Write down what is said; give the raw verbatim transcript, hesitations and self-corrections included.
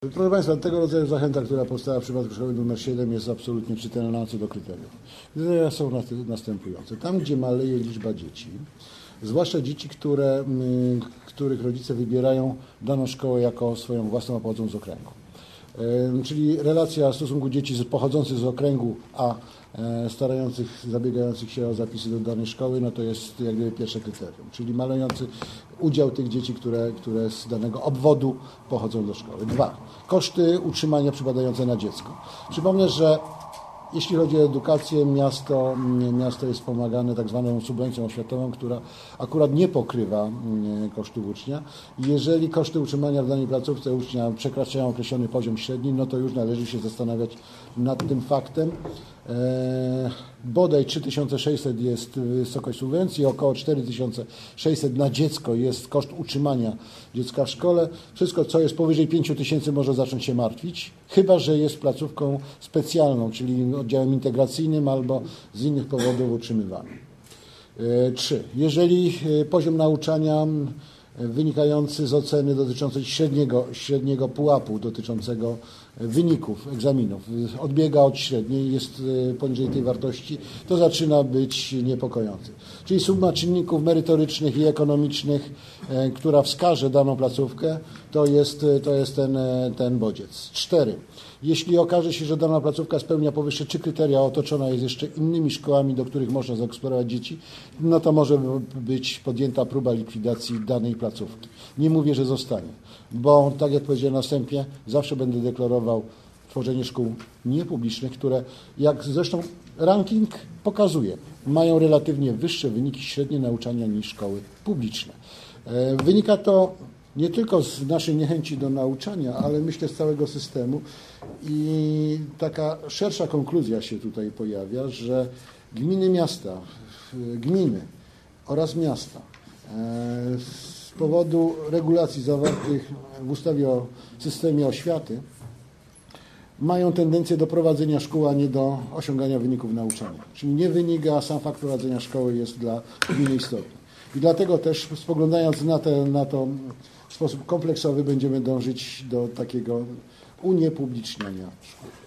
Proszę Państwa, tego rodzaju zachęta, która powstała w przypadku szkoły numer siedem, jest absolutnie czytelna co do kryteriów. Kryteria są następujące. Tam, gdzie maleje liczba dzieci, zwłaszcza dzieci, które, których rodzice wybierają daną szkołę jako swoją własną, a pochodzą z okręgu. Czyli relacja stosunku dzieci pochodzących z okręgu, a starających, zabiegających się o zapisy do danej szkoły, no to jest jak gdyby pierwsze kryterium, czyli malejący udział tych dzieci, które, które z danego obwodu pochodzą do szkoły. Dwa, koszty utrzymania przypadające na dziecko. Przypomnę, że jeśli chodzi o edukację, miasto, miasto jest wspomagane tak zwaną subwencją oświatową, która akurat nie pokrywa kosztów ucznia. Jeżeli koszty utrzymania w danej placówce ucznia przekraczają określony poziom średni, no to już należy się zastanawiać nad tym faktem. Eee, bodaj trzy tysiące sześćset jest wysokość subwencji, około cztery tysiące sześćset na dziecko jest koszt utrzymania dziecka w szkole. Wszystko, co jest powyżej pięć tysięcy, może zacząć się martwić, chyba że jest placówką specjalną, czyli oddziałem integracyjnym albo z innych powodów utrzymywanym. Eee, trzy. Jeżeli poziom nauczania wynikający z oceny dotyczącej średniego, średniego pułapu dotyczącego wyników egzaminów odbiega od średniej, jest poniżej tej wartości, to zaczyna być niepokojący. Czyli suma czynników merytorycznych i ekonomicznych, która wskaże daną placówkę, to jest, to jest ten, ten bodziec. Cztery. Jeśli okaże się, że dana placówka spełnia powyższe trzy kryteria, otoczona jest jeszcze innymi szkołami, do których można zagospodarować dzieci, no to może być podjęta próba likwidacji danej placówki. Nie mówię, że zostanie, bo tak jak powiedziałem na wstępie, zawsze będę deklarował tworzenie szkół niepublicznych, które, jak zresztą ranking pokazuje, mają relatywnie wyższe wyniki średnie nauczania niż szkoły publiczne. Wynika to nie tylko z naszej niechęci do nauczania, ale myślę z całego systemu i taka szersza konkluzja się tutaj pojawia, że gminy, miasta, gminy oraz miasta z powodu regulacji zawartych w ustawie o systemie oświaty mają tendencję do prowadzenia szkół, a nie do osiągania wyników nauczania. Czyli nie wynik, a sam fakt prowadzenia szkoły jest dla gminy istotny. I dlatego też spoglądając na, te, na to w sposób kompleksowy będziemy dążyć do takiego uniepubliczniania szkół.